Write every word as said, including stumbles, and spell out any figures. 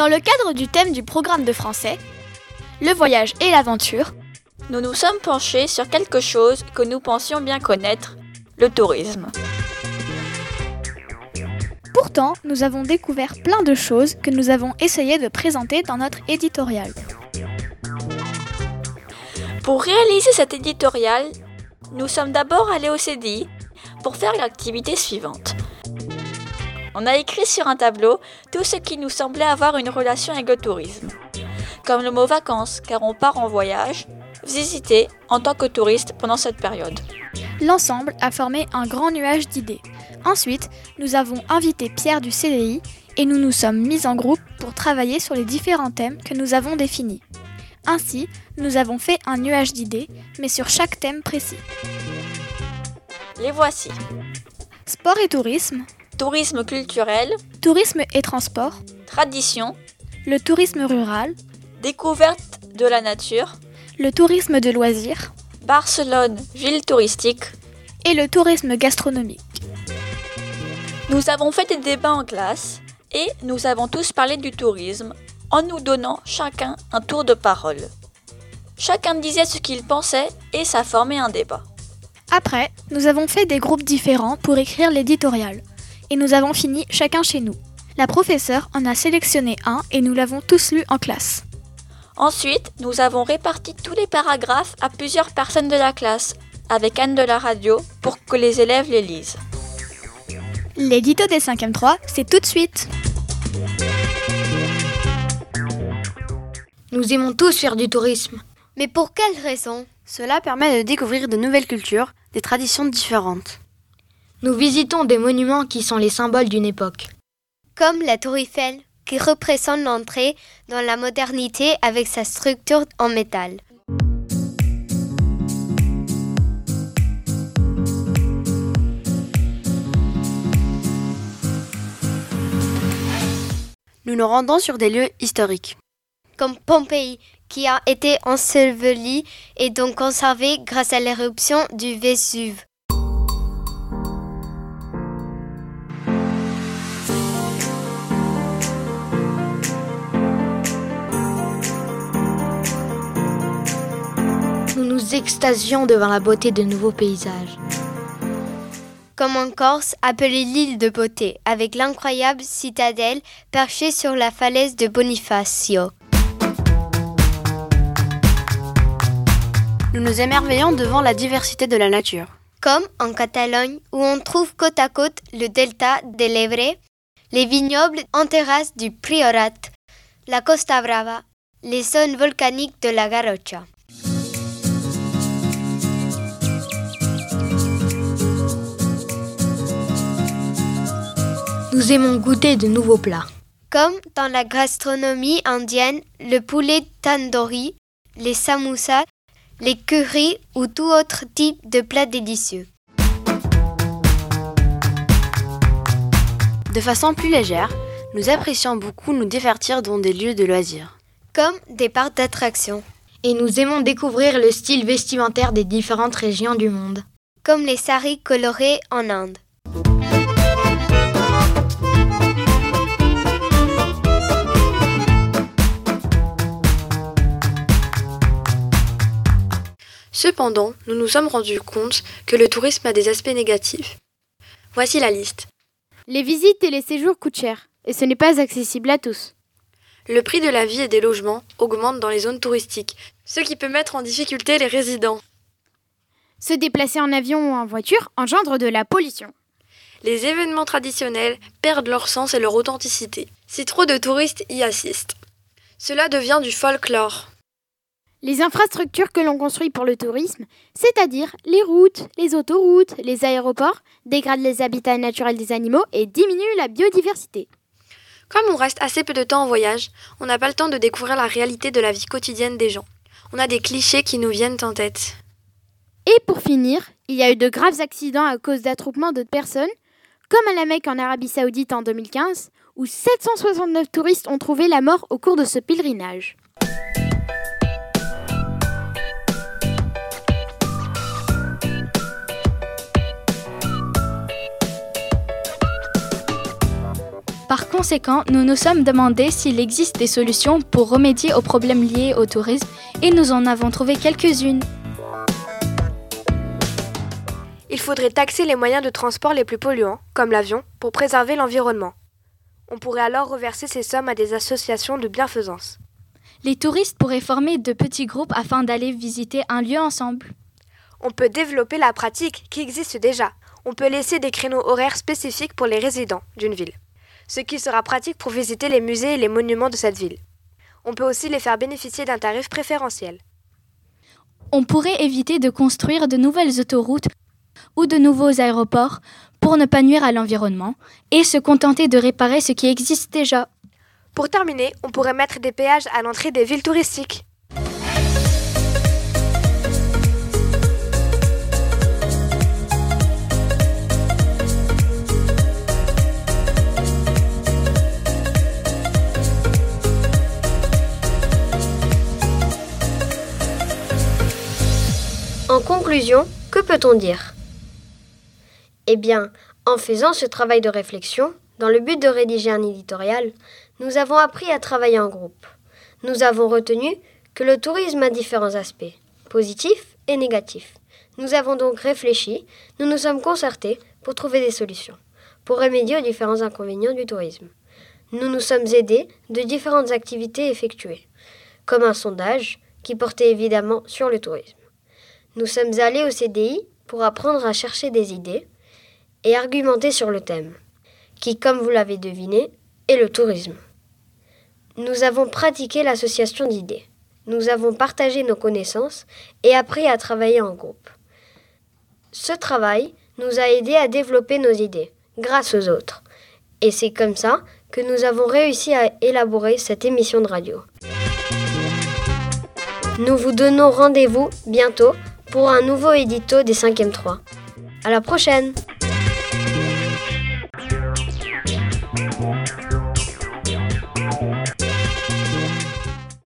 Dans le cadre du thème du programme de français, le voyage et l'aventure, nous nous sommes penchés sur quelque chose que nous pensions bien connaître, le tourisme. Pourtant, nous avons découvert plein de choses que nous avons essayé de présenter dans notre éditorial. Pour réaliser cet éditorial, nous sommes d'abord allés au C D I pour faire l'activité suivante. On a écrit sur un tableau tout ce qui nous semblait avoir une relation avec le tourisme, comme le mot vacances, car on part en voyage, visiter en tant que touriste pendant cette période. L'ensemble a formé un grand nuage d'idées. Ensuite, nous avons invité Pierre du C D I et nous nous sommes mis en groupe pour travailler sur les différents thèmes que nous avons définis. Ainsi, nous avons fait un nuage d'idées, mais sur chaque thème précis. Les voici. Sport et tourisme. Tourisme culturel. Tourisme et transport. Tradition. Le tourisme rural. Découverte de la nature. Le tourisme de loisirs. Barcelone, ville touristique. Et le tourisme gastronomique. Nous avons fait des débats en classe et nous avons tous parlé du tourisme en nous donnant chacun un tour de parole. Chacun disait ce qu'il pensait et ça formait un débat. Après, nous avons fait des groupes différents pour écrire l'éditorial et nous avons fini chacun chez nous. La professeure en a sélectionné un et nous l'avons tous lu en classe. Ensuite, nous avons réparti tous les paragraphes à plusieurs personnes de la classe avec Anne de la radio pour que les élèves les lisent. L'édito des cinquième trois, c'est tout de suite. Nous aimons tous faire du tourisme. Mais pour quelle raison ? Cela permet de découvrir de nouvelles cultures, des traditions différentes. Nous visitons des monuments qui sont les symboles d'une époque. Comme la Tour Eiffel, qui représente l'entrée dans la modernité avec sa structure en métal. Nous nous rendons sur des lieux historiques. Comme Pompéi, qui a été enseveli et donc conservé grâce à l'éruption du Vésuve. Nous nous extasions devant la beauté de nouveaux paysages. Comme en Corse, appelée l'île de beauté, avec l'incroyable citadelle perchée sur la falaise de Bonifacio. Nous nous émerveillons devant la diversité de la nature. Comme en Catalogne, où on trouve côte à côte le delta de l'Ebre, les vignobles en terrasse du Priorat, la Costa Brava, les zones volcaniques de la Garrocha. Nous aimons goûter de nouveaux plats. Comme dans la gastronomie indienne, le poulet tandoori, les samoussas, les currys ou tout autre type de plats délicieux. De façon plus légère, nous apprécions beaucoup nous divertir dans des lieux de loisirs. Comme des parcs d'attractions. Et nous aimons découvrir le style vestimentaire des différentes régions du monde. Comme les saris colorés en Inde. Cependant, nous nous sommes rendus compte que le tourisme a des aspects négatifs. Voici la liste. Les visites et les séjours coûtent cher, et ce n'est pas accessible à tous. Le prix de la vie et des logements augmente dans les zones touristiques, ce qui peut mettre en difficulté les résidents. Se déplacer en avion ou en voiture engendre de la pollution. Les événements traditionnels perdent leur sens et leur authenticité, si trop de touristes y assistent. Cela devient du folklore. Les infrastructures que l'on construit pour le tourisme, c'est-à-dire les routes, les autoroutes, les aéroports, dégradent les habitats naturels des animaux et diminuent la biodiversité. Comme on reste assez peu de temps en voyage, on n'a pas le temps de découvrir la réalité de la vie quotidienne des gens. On a des clichés qui nous viennent en tête. Et pour finir, il y a eu de graves accidents à cause d'attroupements de personnes, comme à la Mecque en Arabie Saoudite en deux mille quinze, où sept cent soixante-neuf touristes ont trouvé la mort au cours de ce pèlerinage. Par conséquent, nous nous sommes demandé s'il existe des solutions pour remédier aux problèmes liés au tourisme et nous en avons trouvé quelques-unes. Il faudrait taxer les moyens de transport les plus polluants, comme l'avion, pour préserver l'environnement. On pourrait alors reverser ces sommes à des associations de bienfaisance. Les touristes pourraient former de petits groupes afin d'aller visiter un lieu ensemble. On peut développer la pratique qui existe déjà. On peut laisser des créneaux horaires spécifiques pour les résidents d'une ville, ce qui sera pratique pour visiter les musées et les monuments de cette ville. On peut aussi les faire bénéficier d'un tarif préférentiel. On pourrait éviter de construire de nouvelles autoroutes ou de nouveaux aéroports pour ne pas nuire à l'environnement et se contenter de réparer ce qui existe déjà. Pour terminer, on pourrait mettre des péages à l'entrée des villes touristiques. En conclusion, que peut-on dire ? Eh bien, en faisant ce travail de réflexion, dans le but de rédiger un éditorial, nous avons appris à travailler en groupe. Nous avons retenu que le tourisme a différents aspects, positifs et négatifs. Nous avons donc réfléchi, nous nous sommes concertés pour trouver des solutions, pour remédier aux différents inconvénients du tourisme. Nous nous sommes aidés de différentes activités effectuées, comme un sondage qui portait évidemment sur le tourisme. Nous sommes allés au C D I pour apprendre à chercher des idées et argumenter sur le thème, qui, comme vous l'avez deviné, est le tourisme. Nous avons pratiqué l'association d'idées. Nous avons partagé nos connaissances et appris à travailler en groupe. Ce travail nous a aidés à développer nos idées, grâce aux autres. Et c'est comme ça que nous avons réussi à élaborer cette émission de radio. Nous vous donnons rendez-vous bientôt pour un nouveau édito des cinquième trois. À la prochaine!